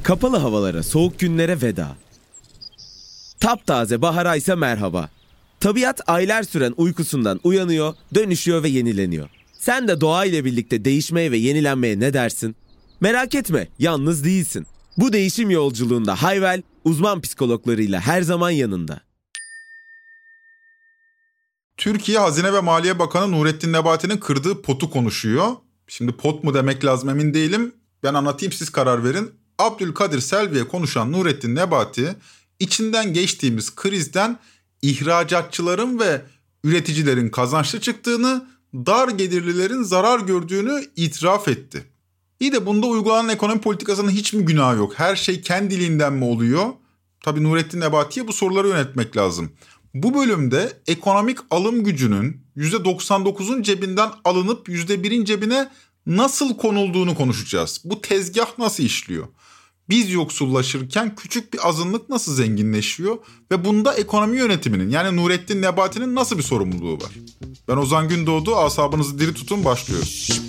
Kapalı havalara, soğuk günlere veda. Taptaze bahara ise merhaba. Tabiat aylar süren uykusundan uyanıyor, dönüşüyor ve yenileniyor. Sen de doğa ile birlikte değişmeye ve yenilenmeye ne dersin? Merak etme, yalnız değilsin. Bu değişim yolculuğunda Hayvel, uzman psikologlarıyla her zaman yanında. Türkiye Hazine ve Maliye Bakanı Nurettin Nebati'nin kırdığı potu konuşuyor. Şimdi pot mu demek lazım emin değilim. Ben anlatayım, siz karar verin. Abdülkadir Selvi'ye konuşan Nurettin Nebati, içinden geçtiğimiz krizden ihracatçıların ve üreticilerin kazançlı çıktığını, dar gelirlilerin zarar gördüğünü itiraf etti. İyi de bunda uygulanan ekonomi politikasının hiç mi günahı yok? Her şey kendiliğinden mi oluyor? Tabii Nurettin Nebati'ye bu soruları yöneltmek lazım. Bu bölümde ekonomik alım gücünün %99'un cebinden alınıp %1'in cebine nasıl konulduğunu konuşacağız. Bu tezgah nasıl işliyor? Biz yoksullaşırken küçük bir azınlık nasıl zenginleşiyor? Ve bunda ekonomi yönetiminin, yani Nurettin Nebati'nin nasıl bir sorumluluğu var? Ben Ozan Gündoğdu, asabınızı diri tutun, başlıyoruz.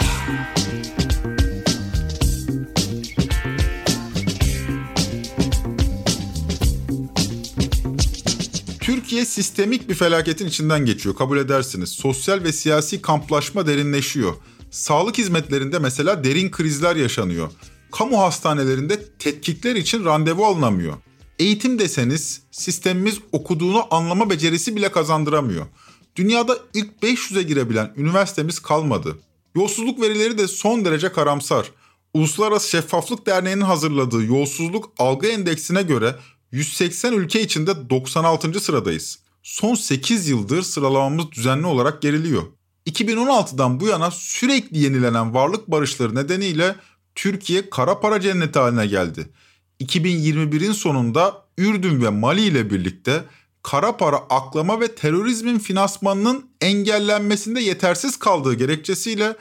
Türkiye sistemik bir felaketin içinden geçiyor, kabul edersiniz. Sosyal ve siyasi kamplaşma derinleşiyor. Sağlık hizmetlerinde mesela derin krizler yaşanıyor. Kamu hastanelerinde tetkikler için randevu alınamıyor. Eğitim deseniz sistemimiz okuduğunu anlama becerisi bile kazandıramıyor. Dünyada ilk 500'e girebilen üniversitemiz kalmadı. Yolsuzluk verileri de son derece karamsar. Uluslararası Şeffaflık Derneği'nin hazırladığı yolsuzluk algı endeksine göre 180 ülke içinde 96. sıradayız. Son 8 yıldır sıralamamız düzenli olarak geriliyor. 2016'dan bu yana sürekli yenilenen varlık barışları nedeniyle Türkiye kara para cenneti haline geldi. 2021'in sonunda Ürdün ve Mali ile birlikte kara para aklama ve terörizmin finansmanının engellenmesinde yetersiz kaldığı gerekçesiyle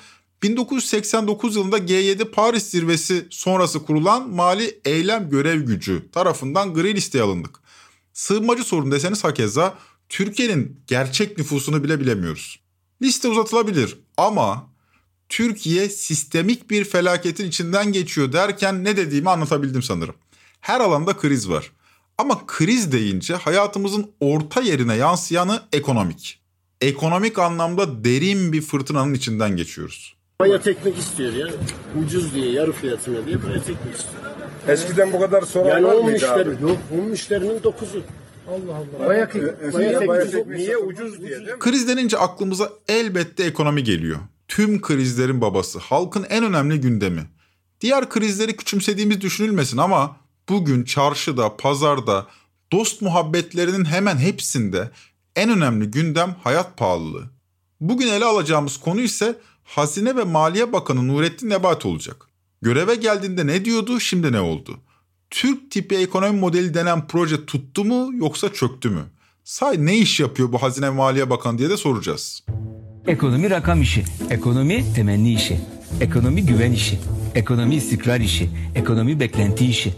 1989 yılında G7 Paris Zirvesi sonrası kurulan Mali Eylem Görev Gücü tarafından gri listeye alındık. Sığınmacı sorun deseniz hakeza Türkiye'nin gerçek nüfusunu bile bilemiyoruz. Liste uzatılabilir ama Türkiye sistemik bir felaketin içinden geçiyor derken ne dediğimi anlatabildim sanırım. Her alanda kriz var. Ama kriz deyince hayatımızın orta yerine yansıyanı ekonomik. Ekonomik anlamda derin bir fırtınanın içinden geçiyoruz. Bayat ekmek istiyor ya. Ucuz diye, yarı fiyatına diye bayat ekmek istiyor. Eskiden bu kadar soran var mıydı abi? Yok, onun müşterinin 9'u. Allah Allah. Bayat ekmek niye ucuz diye değil mi? Kriz denince aklımıza elbette ekonomi geliyor. Tüm krizlerin babası, halkın en önemli gündemi. Diğer krizleri küçümsediğimiz düşünülmesin ama bugün çarşıda, pazarda, dost muhabbetlerinin hemen hepsinde en önemli gündem hayat pahalılığı. Bugün ele alacağımız konu ise Hazine ve Maliye Bakanı Nurettin Nebati olacak. Göreve geldiğinde ne diyordu, şimdi ne oldu? Türk tipi ekonomi modeli denen proje tuttu mu yoksa çöktü mü? Sahi ne iş yapıyor bu Hazine ve Maliye Bakanı diye de soracağız. Ekonomi rakam işi, ekonomi temenni işi, ekonomi güven işi, ekonomi istikrar işi, ekonomi beklenti işi.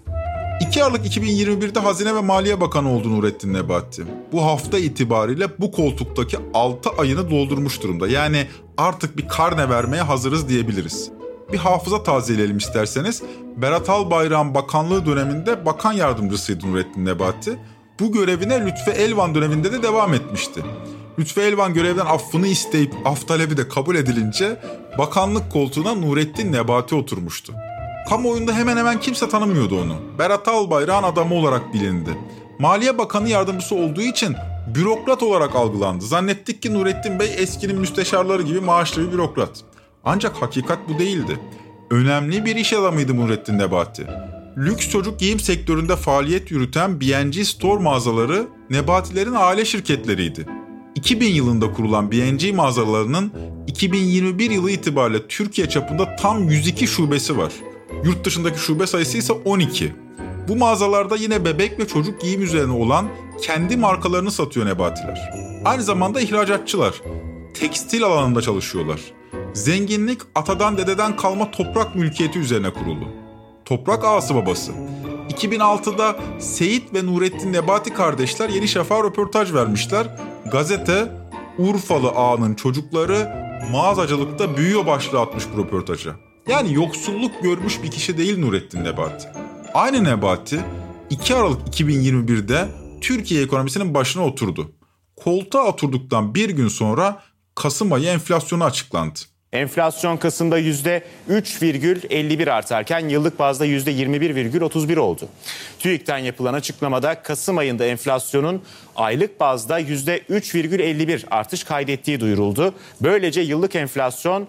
2 Aralık 2021'de Hazine ve Maliye Bakanı oldu Nurettin Nebati. Bu hafta itibariyle bu koltuktaki 6 ayını doldurmuş durumda. Yani artık bir karne vermeye hazırız diyebiliriz. Bir hafıza tazeleyelim isterseniz. Berat Albayrak'ın bakanlığı döneminde bakan yardımcısıydı Nurettin Nebati. Bu görevine Lütfü Elvan döneminde de devam etmişti. Lütfü Elvan görevden affını isteyip af talebi de kabul edilince bakanlık koltuğuna Nurettin Nebati oturmuştu. Kamuoyunda hemen hemen kimse tanımıyordu onu. Berat Albayrak'ın adamı olarak bilindi. Maliye Bakanı yardımcısı olduğu için bürokrat olarak algılandı. Zannettik ki Nurettin Bey eskinin müsteşarları gibi maaşlı bir bürokrat. Ancak hakikat bu değildi. Önemli bir iş adamıydı Nurettin Nebati. Lüks çocuk giyim sektöründe faaliyet yürüten B&G Store mağazaları Nebatilerin aile şirketleriydi. 2000 yılında kurulan B&G mağazalarının 2021 yılı itibariyle Türkiye çapında tam 102 şubesi var. Yurt dışındaki şube sayısı ise 12. Bu mağazalarda yine bebek ve çocuk giyim üzerine olan kendi markalarını satıyor Nebatiler. Aynı zamanda ihracatçılar. Tekstil alanında çalışıyorlar. Zenginlik atadan dededen kalma toprak mülkiyeti üzerine kurulu. Toprak ağası babası. 2006'da Seyit ve Nurettin Nebati kardeşler Yeni Şafak'a röportaj vermişler. Gazete Urfalı ağanın çocukları mağazacılıkta büyüyor başlığı atmış bu röportaja. Yani yoksulluk görmüş bir kişi değil Nurettin Nebati. Aynı Nebati 2 Aralık 2021'de Türkiye ekonomisinin başına oturdu. Koltuğa oturduktan bir gün sonra Kasım ayı enflasyonu açıklandı. Enflasyon Kasım'da %3,51 artarken yıllık bazda %21,31 oldu. TÜİK'ten yapılan açıklamada Kasım ayında enflasyonun aylık bazda %3,51 artış kaydettiği duyuruldu. Böylece yıllık enflasyon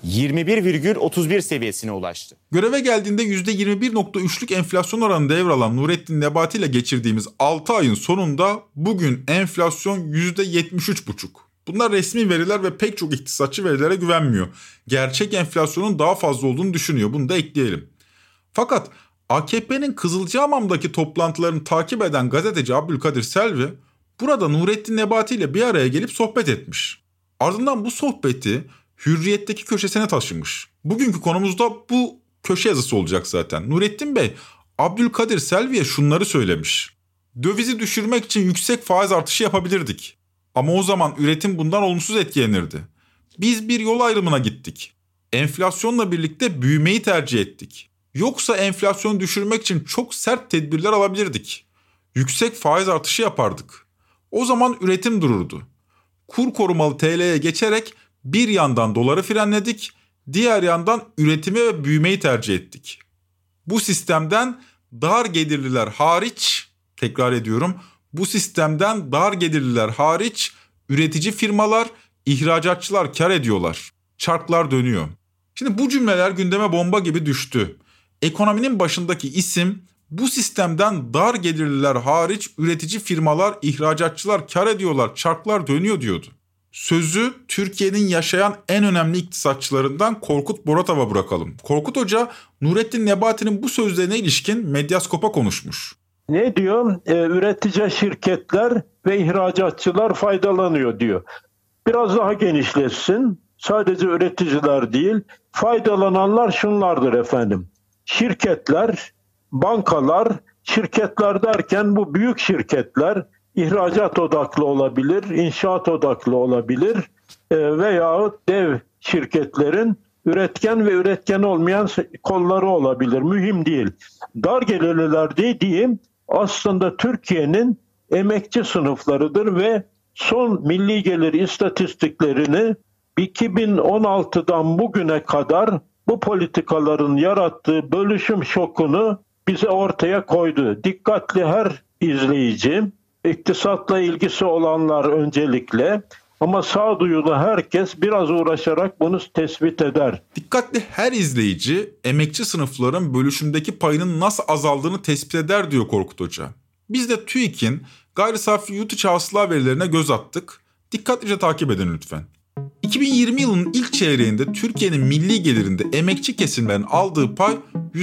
21,31 seviyesine ulaştı. Göreve geldiğinde %21,3'lük enflasyon oranı devralan Nurettin Nebati ile geçirdiğimiz 6 ayın sonunda bugün enflasyon %73,5. Bunlar resmi veriler ve pek çok iktisatçı verilere güvenmiyor. Gerçek enflasyonun daha fazla olduğunu düşünüyor. Bunu da ekleyelim. Fakat AKP'nin Kızılcahamam'daki toplantılarını takip eden gazeteci Abdülkadir Selvi burada Nurettin Nebati ile bir araya gelip sohbet etmiş. Ardından bu sohbeti Hürriyet'teki köşesine taşımış. Bugünkü konumuz da bu köşe yazısı olacak zaten. Nurettin Bey, Abdülkadir Selvi'ye şunları söylemiş. Dövizi düşürmek için yüksek faiz artışı yapabilirdik. Ama o zaman üretim bundan olumsuz etkilenirdi. Biz bir yol ayrımına gittik. Enflasyonla birlikte büyümeyi tercih ettik. Yoksa enflasyonu düşürmek için çok sert tedbirler alabilirdik. Yüksek faiz artışı yapardık. O zaman üretim dururdu. Kur korumalı TL'ye geçerek bir yandan doları frenledik, diğer yandan üretimi ve büyümeyi tercih ettik. Bu sistemden dar gelirliler hariç, tekrar ediyorum, bu sistemden dar gelirliler hariç üretici firmalar, ihracatçılar kar ediyorlar. Çarklar dönüyor. Şimdi bu cümleler gündeme bomba gibi düştü. Ekonominin başındaki isim bu sistemden dar gelirliler hariç üretici firmalar, ihracatçılar kar ediyorlar, çarklar dönüyor diyordu. Sözü Türkiye'nin yaşayan en önemli iktisatçılarından Korkut Boratav'a bırakalım. Korkut Hoca Nurettin Nebati'nin bu sözlerine ilişkin Medyaskop'a konuşmuş. Ne diyor? Üretici şirketler ve ihracatçılar faydalanıyor diyor. Biraz daha genişletsin. Sadece üreticiler değil, faydalananlar şunlardır efendim. Şirketler, bankalar, şirketler derken bu büyük şirketler ihracat odaklı olabilir, inşaat odaklı olabilir veyahut dev şirketlerin üretken ve üretken olmayan kolları olabilir. Mühim değil. Dar gelirliler dediğim aslında Türkiye'nin emekçi sınıflarıdır ve son milli gelir istatistiklerini 2016'dan bugüne kadar bu politikaların yarattığı bölüşüm şokunu bize ortaya koydu. Dikkatli her izleyici, iktisatla ilgisi olanlar öncelikle ama sağduyulu herkes biraz uğraşarak bunu tespit eder. Dikkatli her izleyici emekçi sınıfların bölüşümdeki payının nasıl azaldığını tespit eder diyor Korkut Hoca. Biz de TÜİK'in gayri safi yurt içi hasıla verilerine göz attık. Dikkatlice takip edin lütfen. 2020 yılının ilk çeyreğinde Türkiye'nin milli gelirinde emekçi kesimlerin aldığı pay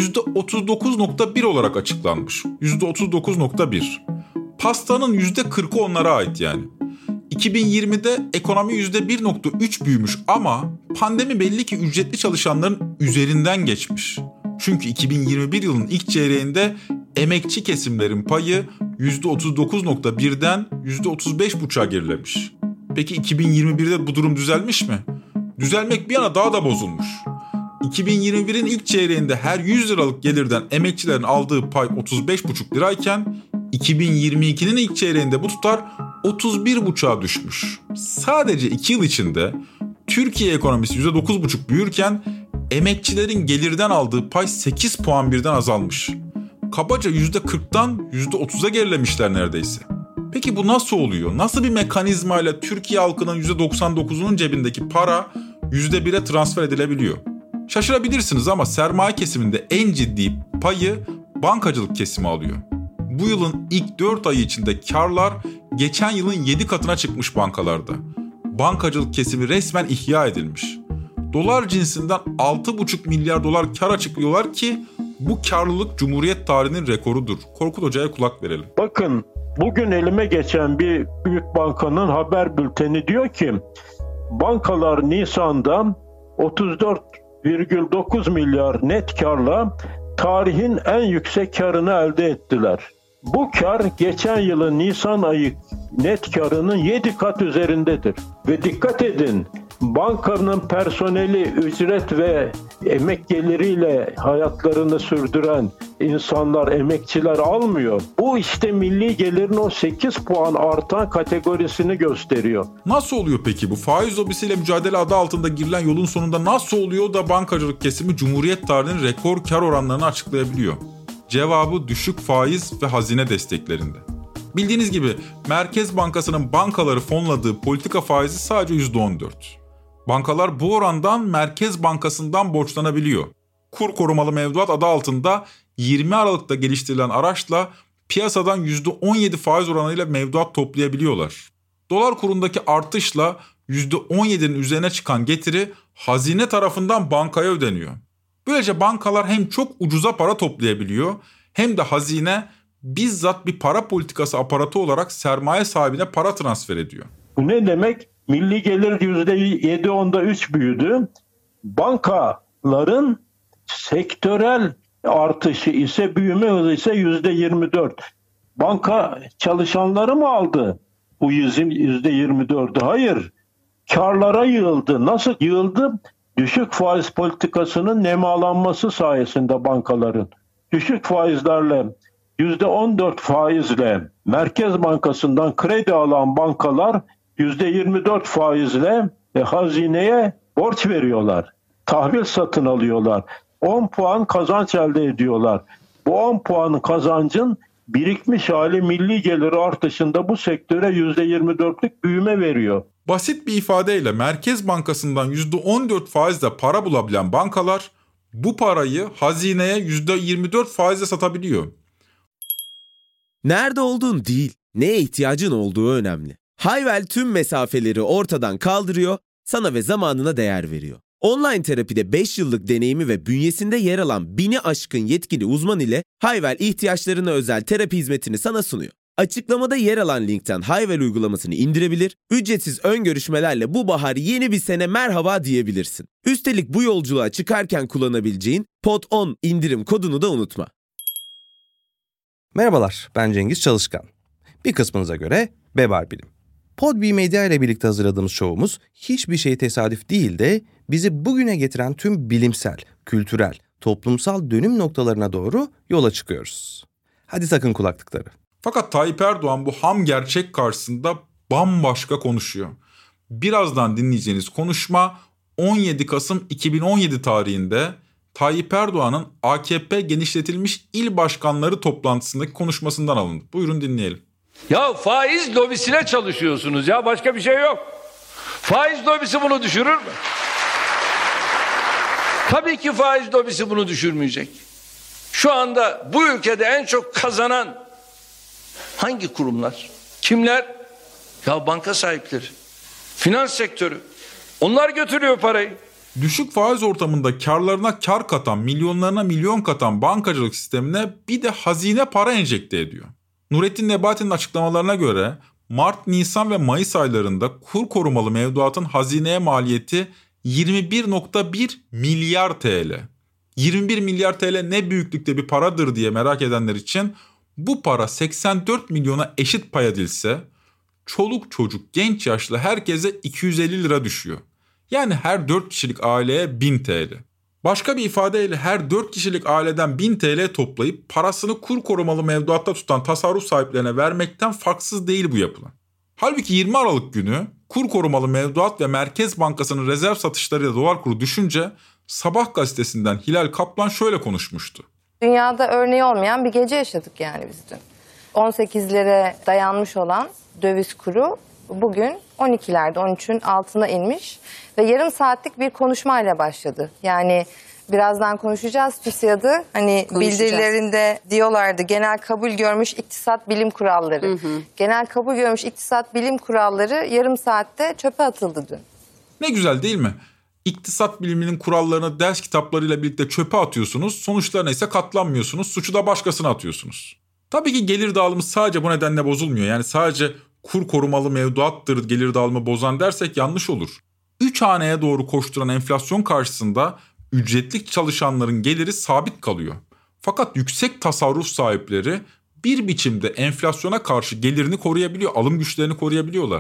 %39,1 olarak açıklanmış. %39,1. Pastanın %40'ı onlara ait yani. 2020'de ekonomi %1,3 büyümüş ama pandemi belli ki ücretli çalışanların üzerinden geçmiş. Çünkü 2021 yılının ilk çeyreğinde emekçi kesimlerin payı %39,1'den %35,5'a gerilemiş. Peki 2021'de bu durum düzelmiş mi? Düzelmek bir yana daha da bozulmuş. 2021'in ilk çeyreğinde her 100 liralık gelirden emekçilerin aldığı pay 35,5 lirayken 2022'nin ilk çeyreğinde bu tutar 31,5'a düşmüş. Sadece 2 yıl içinde Türkiye ekonomisi %9,5 büyürken emekçilerin gelirden aldığı pay 8 puan birden azalmış. Kabaca %40'dan %30'a gerilemişler neredeyse. Peki bu nasıl oluyor? Nasıl bir mekanizmayla Türkiye halkının %99'unun cebindeki para %1'e transfer edilebiliyor? Şaşırabilirsiniz ama sermaye kesiminde en ciddi payı bankacılık kesimi alıyor. Bu yılın ilk 4 ayı içinde karlar geçen yılın 7 katına çıkmış bankalarda. Bankacılık kesimi resmen ihya edilmiş. Dolar cinsinden 6,5 milyar dolar kar açıklıyorlar ki bu karlılık Cumhuriyet tarihinin rekorudur. Korkut Hoca'ya kulak verelim. Bakın bugün elime geçen bir büyük bankanın haber bülteni diyor ki bankalar Nisan'da 34,9 milyar net karla tarihin en yüksek karını elde ettiler. Bu kar geçen yılın Nisan ayı net karının 7 kat üzerindedir. Ve dikkat edin bankanın personeli ücret ve emek geliriyle hayatlarını sürdüren insanlar, emekçiler almıyor. Bu işte milli gelirin o 8 puan artan kategorisini gösteriyor. Nasıl oluyor peki bu? Faiz lobisiyle mücadele adı altında girilen yolun sonunda nasıl oluyor da bankacılık kesimi Cumhuriyet tarihinin rekor kar oranlarını açıklayabiliyor? Cevabı düşük faiz ve hazine desteklerinde. Bildiğiniz gibi Merkez Bankası'nın bankaları fonladığı politika faizi sadece %14. Bankalar bu orandan Merkez Bankası'ndan borçlanabiliyor. Kur korumalı mevduat adı altında 20 Aralık'ta geliştirilen araçla piyasadan %17 faiz oranıyla mevduat toplayabiliyorlar. Dolar kurundaki artışla %17'nin üzerine çıkan getiri hazine tarafından bankaya ödeniyor. Böylece bankalar hem çok ucuza para toplayabiliyor hem de hazine bizzat bir para politikası aparatı olarak sermaye sahibine para transfer ediyor. Bu ne demek? Milli gelir %7.3 büyüdü. Bankaların sektörel artışı ise, büyüme hızı ise %24. Banka çalışanları mı aldı bu %24'ü? Hayır. Karlara yığıldı. Nasıl yığıldı? Düşük faiz politikasının nemalanması sayesinde bankaların. Düşük faizlerle %14 faizle Merkez Bankası'ndan kredi alan bankalar %24 faizle hazineye borç veriyorlar. Tahvil satın alıyorlar. 10 puan kazanç elde ediyorlar. Bu 10 puanın kazancın birikmiş hali milli gelir artışında bu sektöre %24'lük büyüme veriyor. Basit bir ifadeyle Merkez Bankası'ndan %14 faizle para bulabilen bankalar bu parayı hazineye %24 faizle satabiliyor. Nerede olduğun değil, neye ihtiyacın olduğu önemli. Hayvel tüm mesafeleri ortadan kaldırıyor, sana ve zamanına değer veriyor. Online terapide 5 yıllık deneyimi ve bünyesinde yer alan 1000'i aşkın yetkili uzman ile Hayvel ihtiyaçlarına özel terapi hizmetini sana sunuyor. Açıklamada yer alan linkten Hayvel uygulamasını indirebilir, ücretsiz ön görüşmelerle bu bahar yeni bir sene merhaba diyebilirsin. Üstelik bu yolculuğa çıkarken kullanabileceğin POD10 indirim kodunu da unutma. Merhabalar, ben Cengiz Çalışkan. Bir kısmınıza göre Bebar Bilim. Podbi Medya ile birlikte hazırladığımız şovumuz hiçbir şey tesadüf değil de bizi bugüne getiren tüm bilimsel, kültürel, toplumsal dönüm noktalarına doğru yola çıkıyoruz. Hadi takın kulaklıkları. Fakat Tayyip Erdoğan bu ham gerçek karşısında bambaşka konuşuyor. Birazdan dinleyeceğiniz konuşma 17 Kasım 2017 tarihinde Tayyip Erdoğan'ın AKP genişletilmiş il başkanları toplantısındaki konuşmasından alındı. Buyurun dinleyelim. Ya faiz lobisine çalışıyorsunuz ya, başka bir şey yok. Faiz lobisi bunu düşürür mü? Tabii ki faiz lobisi bunu düşürmeyecek. Şu anda bu ülkede en çok kazanan hangi kurumlar? Kimler? Ya banka sahipleri, finans sektörü. Onlar götürüyor parayı. Düşük faiz ortamında karlarına kar katan, milyonlarına milyon katan bankacılık sistemine bir de hazine para enjekte ediyor. Nurettin Nebati'nin açıklamalarına göre Mart, Nisan ve Mayıs aylarında kur korumalı mevduatın hazineye maliyeti 21.1 milyar TL. 21 milyar TL ne büyüklükte bir paradır diye merak edenler için bu para 84 milyona eşit pay edilse çoluk çocuk genç yaşlı herkese 250 lira düşüyor. Yani her 4 kişilik aileye 1000 TL. Başka bir ifadeyle her 4 kişilik aileden 1000 TL toplayıp parasını kur korumalı mevduatta tutan tasarruf sahiplerine vermekten farksız değil bu yapılan. Halbuki 20 Aralık günü kur korumalı mevduat ve Merkez Bankası'nın rezerv satışlarıyla dolar kuru düşünce Sabah gazetesinden Hilal Kaplan şöyle konuşmuştu. Dünyada örneği olmayan bir gece yaşadık yani biz dün. 18'lere dayanmış olan döviz kuru bugün 12'lerde, 13'ün altına inmiş ve yarım saatlik bir konuşmayla başladı. Yani birazdan konuşacağız TÜSİAD'ı. Hani bildirilerinde diyorlardı genel kabul görmüş iktisat bilim kuralları. Genel kabul görmüş iktisat bilim kuralları yarım saatte çöpe atıldı dün. Ne güzel değil mi? İktisat biliminin kurallarını ders kitaplarıyla birlikte çöpe atıyorsunuz. Sonuçlarına ise katlanmıyorsunuz. Suçu da başkasına atıyorsunuz. Tabii ki gelir dağılımı sadece bu nedenle bozulmuyor. Yani sadece kur korumalı mevduattır gelir dağılımı bozan dersek yanlış olur. 3 haneye doğru koşturan enflasyon karşısında ücretli çalışanların geliri sabit kalıyor. Fakat yüksek tasarruf sahipleri bir biçimde enflasyona karşı gelirini koruyabiliyor, alım güçlerini koruyabiliyorlar.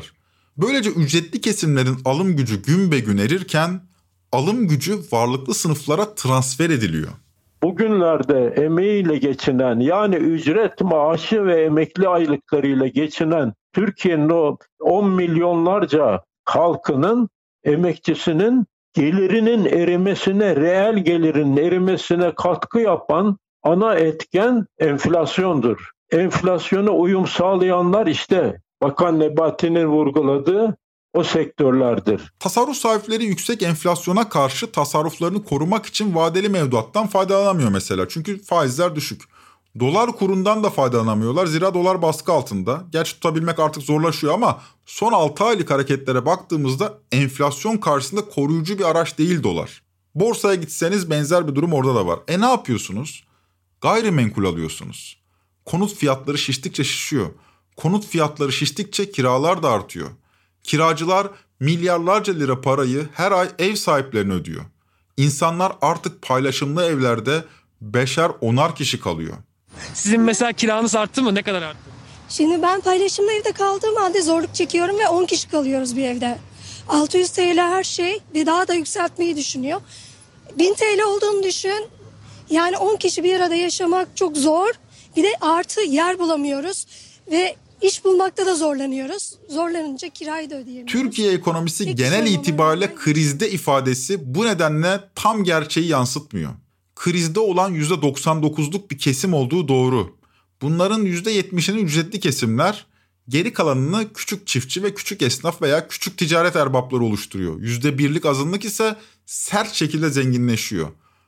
Böylece ücretli kesimlerin alım gücü gün be gün erirken alım gücü varlıklı sınıflara transfer ediliyor. Bugünlerde emeğiyle geçinen, yani ücret maaşı ve emekli aylıklarıyla geçinen Türkiye'nin o 10 milyonlarca halkının, emekçisinin gelirinin erimesine, reel gelirinin erimesine katkı yapan ana etken enflasyondur. Enflasyona uyum sağlayanlar işte Bakan Nebati'nin vurguladığı o sektörlerdir. Tasarruf sahipleri yüksek enflasyona karşı tasarruflarını korumak için vadeli mevduattan faydalanamıyor mesela. Çünkü faizler düşük. Dolar kurundan da faydalanamıyorlar. Zira dolar baskı altında. Gerçi tutabilmek artık zorlaşıyor ama son 6 aylık hareketlere baktığımızda enflasyon karşısında koruyucu bir araç değil dolar. Borsaya gitseniz benzer bir durum orada da var. Ne yapıyorsunuz? Gayrimenkul alıyorsunuz. Konut fiyatları şiştikçe şişiyor. Konut fiyatları şiştikçe kiralar da artıyor. Kiracılar milyarlarca lira parayı her ay ev sahiplerine ödüyor. İnsanlar artık paylaşımlı evlerde 5'er 10'ar kişi kalıyor. Sizin mesela kiranız arttı mı? Ne kadar arttı? Şimdi ben paylaşımlı evde kaldığım halde zorluk çekiyorum ve 10 kişi kalıyoruz bir evde. 600 TL her şey ve daha da yükseltmeyi düşünüyor. 1000 TL olduğunu düşün. Yani 10 kişi bir arada yaşamak çok zor. Bir de artı yer bulamıyoruz ve iş bulmakta da zorlanıyoruz. Zorlanınca kirayı da ödeyemiyoruz. Türkiye ekonomisi genel itibariyle krizde ifadesi bu nedenle tam gerçeği yansıtmıyor. Krizde olan %99'luk bir kesim olduğu doğru. Bunların %70'ini ücretli kesimler, geri kalanını küçük çiftçi ve küçük esnaf veya küçük ticaret erbapları oluşturuyor. %1'lik azınlık ise sert şekilde zenginleşiyor.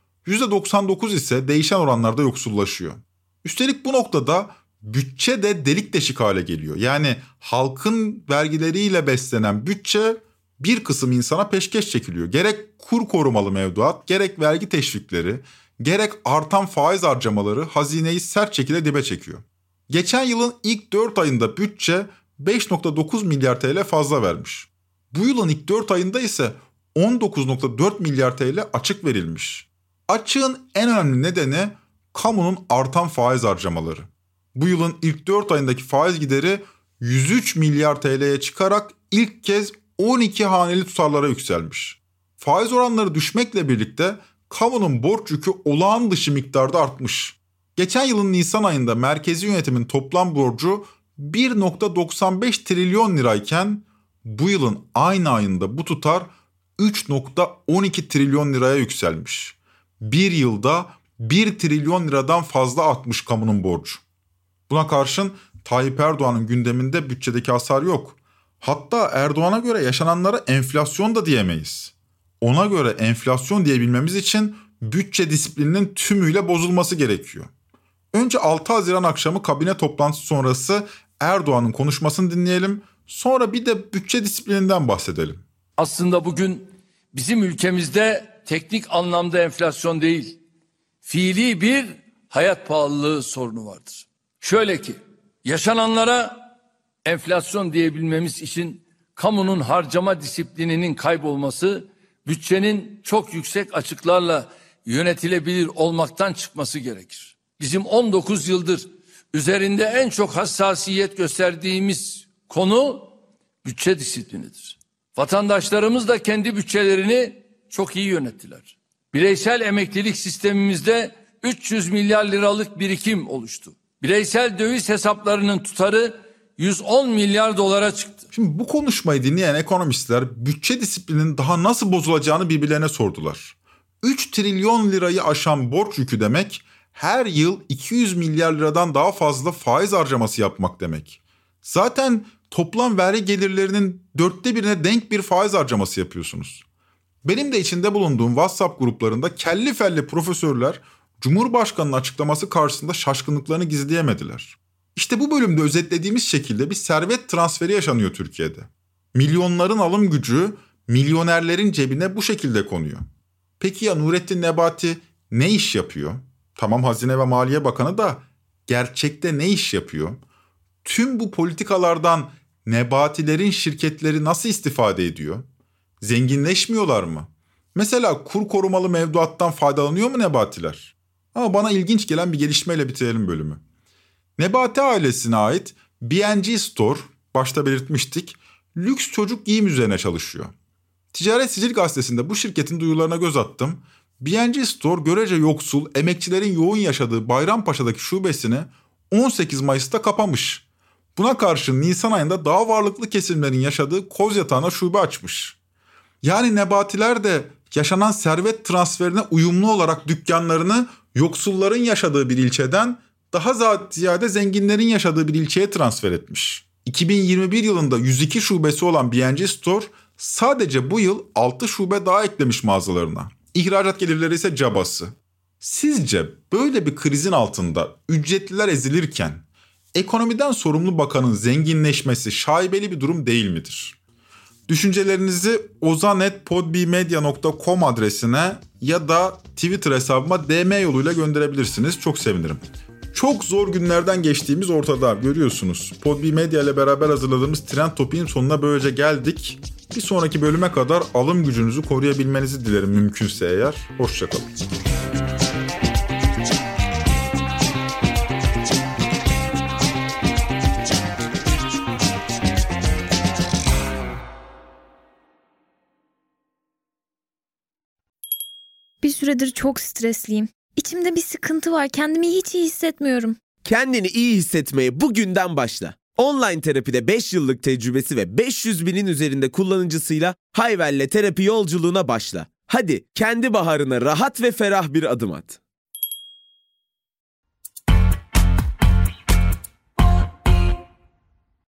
%99 ise değişen oranlarda yoksullaşıyor. Üstelik bu noktada bütçe de delik deşik hale geliyor. Yani halkın vergileriyle beslenen bütçe bir kısım insana peşkeş çekiliyor. Gerek kur korumalı mevduat, gerek vergi teşvikleri, gerek artan faiz harcamaları hazineyi sert şekilde dibe çekiyor. Geçen yılın ilk 4 ayında bütçe 5.9 milyar TL fazla vermiş. Bu yılın ilk 4 ayında ise 19.4 milyar TL açık verilmiş. Açığın en önemli nedeni kamunun artan faiz harcamaları. Bu yılın ilk 4 ayındaki faiz gideri 103 milyar TL'ye çıkarak ilk kez 12 haneli tutarlara yükselmiş. Faiz oranları düşmekle birlikte kamunun borç yükü olağan dışı miktarda artmış. Geçen yılın Nisan ayında merkezi yönetimin toplam borcu 1.95 trilyon lirayken bu yılın aynı ayında bu tutar 3.12 trilyon liraya yükselmiş. Bir yılda 1 trilyon liradan fazla artmış kamunun borcu. Buna karşın Tayyip Erdoğan'ın gündeminde bütçedeki hasar yok. Hatta Erdoğan'a göre yaşananlara enflasyon da diyemeyiz. Ona göre enflasyon diyebilmemiz için bütçe disiplininin tümüyle bozulması gerekiyor. Önce 6 Haziran akşamı kabine toplantısı sonrası Erdoğan'ın konuşmasını dinleyelim. Sonra bir de bütçe disiplininden bahsedelim. Aslında bugün bizim ülkemizde teknik anlamda enflasyon değil, fiili bir hayat pahalılığı sorunu vardır. Şöyle ki, yaşananlara enflasyon diyebilmemiz için kamunun harcama disiplininin kaybolması, bütçenin çok yüksek açıklarla yönetilebilir olmaktan çıkması gerekir. Bizim 19 yıldır üzerinde en çok hassasiyet gösterdiğimiz konu bütçe disiplinidir. Vatandaşlarımız da kendi bütçelerini çok iyi yönettiler. Bireysel emeklilik sistemimizde 300 milyar liralık birikim oluştu. Bireysel döviz hesaplarının tutarı 110 milyar dolara çıktı. Şimdi bu konuşmayı dinleyen ekonomistler bütçe disiplininin daha nasıl bozulacağını birbirlerine sordular. 3 trilyon lirayı aşan borç yükü demek, her yıl 200 milyar liradan daha fazla faiz harcaması yapmak demek. Zaten toplam vergi gelirlerinin 1/4'üne denk bir faiz harcaması yapıyorsunuz. Benim de içinde bulunduğum WhatsApp gruplarında kelli felli profesörler Cumhurbaşkanı'nın açıklaması karşısında şaşkınlıklarını gizleyemediler. İşte bu bölümde özetlediğimiz şekilde bir servet transferi yaşanıyor Türkiye'de. Milyonların alım gücü milyonerlerin cebine bu şekilde konuyor. Peki ya Nurettin Nebati ne iş yapıyor? Tamam, Hazine ve Maliye Bakanı da gerçekte ne iş yapıyor? Tüm bu politikalardan Nebatilerin şirketleri nasıl istifade ediyor? Zenginleşmiyorlar mı? Mesela kur korumalı mevduattan faydalanıyor mu Nebatiler? Ama bana ilginç gelen bir gelişmeyle bitirelim bölümü. Nebati ailesine ait B&G Store, başta belirtmiştik, lüks çocuk giyim üzerine çalışıyor. Ticaret Sicil Gazetesi'nde bu şirketin duyurularına göz attım. B&G Store görece yoksul, emekçilerin yoğun yaşadığı Bayrampaşa'daki şubesini 18 Mayıs'ta kapamış. Buna karşın Nisan ayında daha varlıklı kesimlerin yaşadığı Kozyatağı'na şube açmış. Yani Nebatiler de yaşanan servet transferine uyumlu olarak dükkanlarını yoksulların yaşadığı bir ilçeden daha ziyade zenginlerin yaşadığı bir ilçeye transfer etmiş. 2021 yılında 102 şubesi olan B&G Store sadece bu yıl 6 şube daha eklemiş mağazalarına. İhracat gelirleri ise cabası. Sizce böyle bir krizin altında ücretliler ezilirken ekonomiden sorumlu bakanın zenginleşmesi şaibeli bir durum değil midir? Düşüncelerinizi ozan@podbmedia.com adresine ya da Twitter hesabıma DM yoluyla gönderebilirsiniz. Çok sevinirim. Çok zor günlerden geçtiğimiz ortada, görüyorsunuz. Podbi Media ile beraber hazırladığımız Trend Topik'in sonuna böylece geldik. Bir sonraki bölüme kadar alım gücünüzü koruyabilmenizi dilerim mümkünse eğer. Hoşçakalın. Bir süredir çok stresliyim. İçimde bir sıkıntı var. Kendimi hiç iyi hissetmiyorum. Kendini iyi hissetmeye bugünden başla. Online terapide 5 yıllık tecrübesi ve 500 binin üzerinde kullanıcısıyla Hayvel'le terapi yolculuğuna başla. Hadi kendi baharına rahat ve ferah bir adım at.